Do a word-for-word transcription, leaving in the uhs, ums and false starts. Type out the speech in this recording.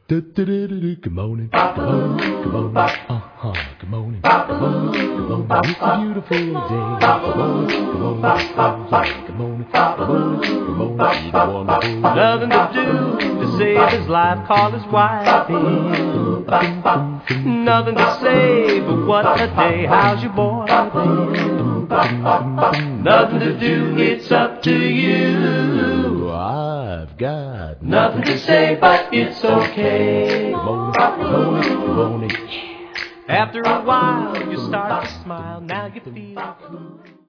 Good morning, good morning, good morning, uh-huh, good morning, good morning, good morning, it's a beautiful day. Good morning, good morning, yeah, good morning, good morning, good morning, it's wonderful. Nothing to do to save his life, call his wife in. Nothing to say, but what a day, how's your boy been? Nothing to do, it's up to you. I've got Nothing to say, but it's okay. Good morning, good morning, good morning. After a while, you start to smile, now you feel cool.